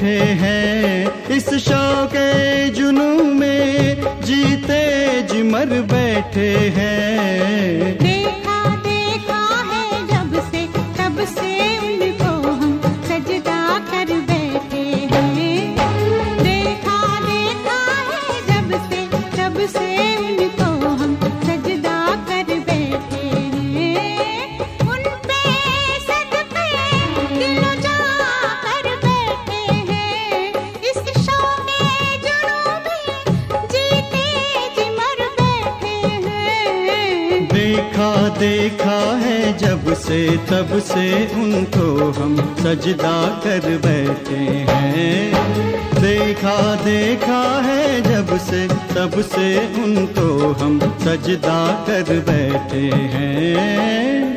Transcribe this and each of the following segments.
बैठे हैं, इस शौक़े जुनू में जीते जी मर बैठे हैं। देखा देखा है जब से तब से उनको हम सजदा कर बैठे हैं। देखा देखा है जब से तब से उनको हम सजदा कर बैठे हैं। उन पे सदके दिलो जा कर बैठे हैं, इस शौक़े जुनू में जीते जी मर बैठे हैं। देखा देखा है जब से तब से उनको हम सजदा कर बैठे हैं। देखा देखा है जब से तब से उनको हम सजदा कर बैठे हैं।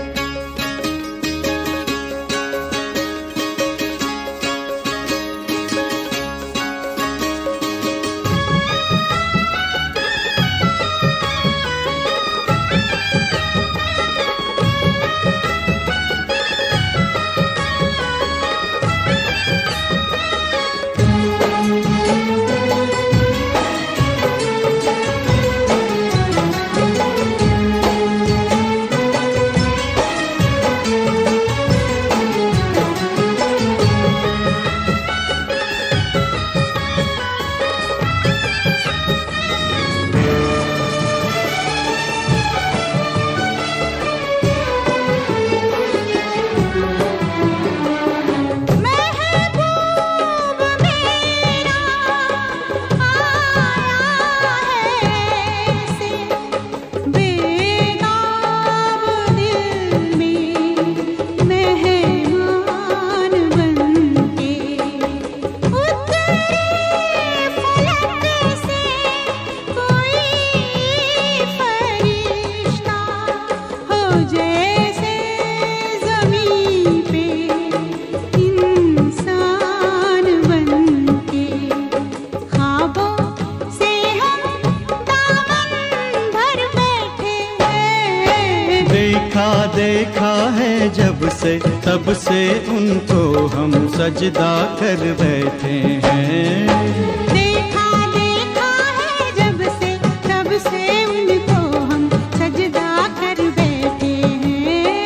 देखा देखा है जब से तब से उनको हम सजदा कर बैठे हैं। देखा देखा है जब से तब से उनको हम सजदा कर बैठे हैं।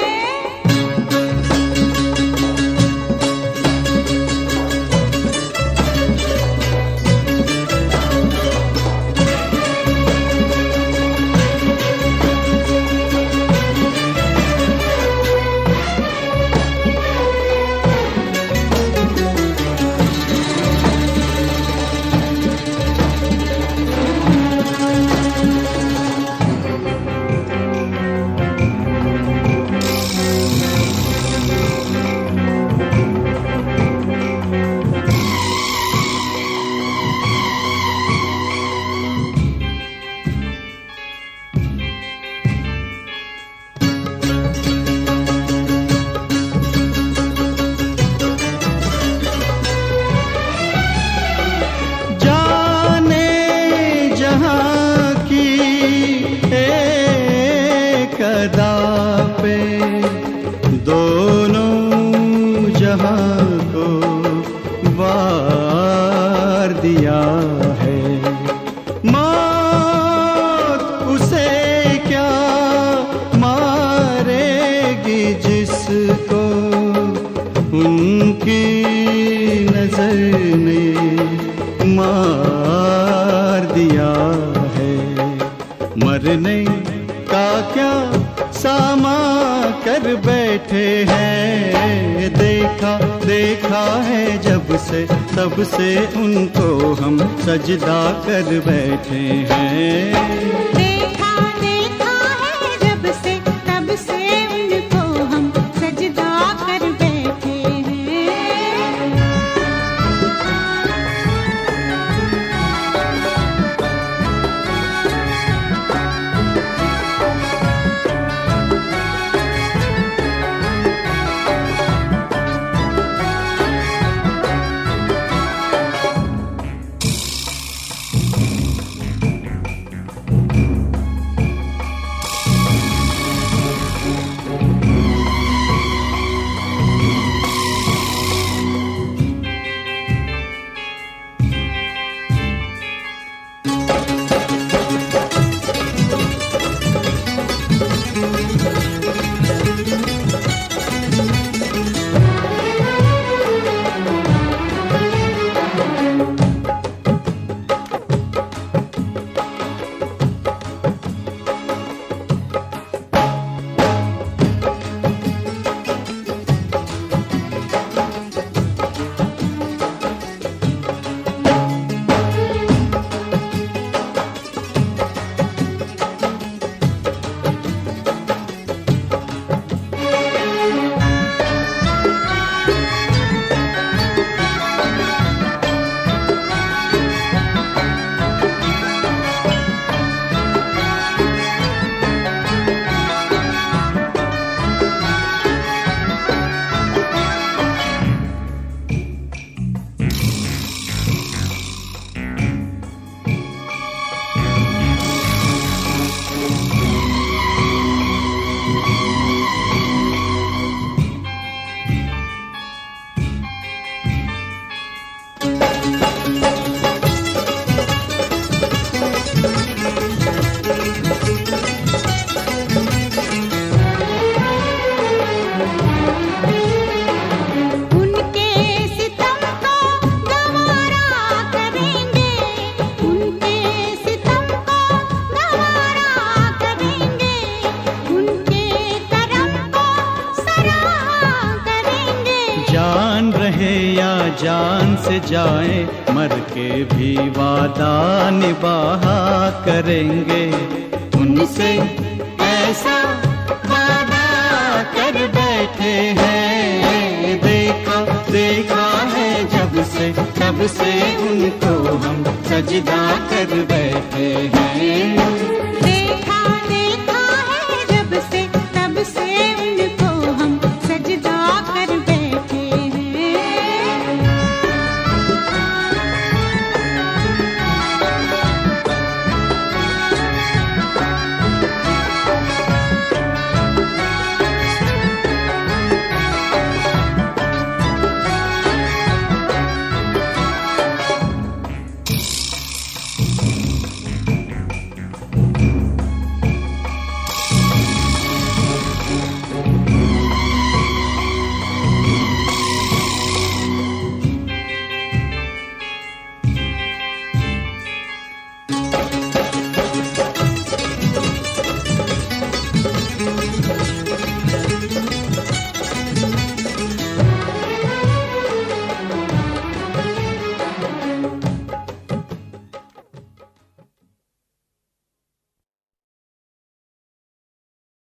दोनों जहां को वार दिया है। मौत उसे क्या मारेगी जिसको उनकी नजर ने मार दिया है। मरने का क्या सामा कर बैठे हैं। देखा देखा है जब से तब से उनको हम सजदा कर बैठे हैं। देखा देखा है जब से तब से उनको हम सजदा कर बैठे हैं। उनके सितम को गवारा करेंगे, उनके सितम को गवारा करेंगे, उनके करम को सराहा करेंगे। जान रहे या जान से जाए, मर के भी वादा निभाहा करेंगे। उनसे ऐसा वादा कर बैठे हैं, देखा देखा है जब से तब से उनको हम सजदा कर बैठे हैं।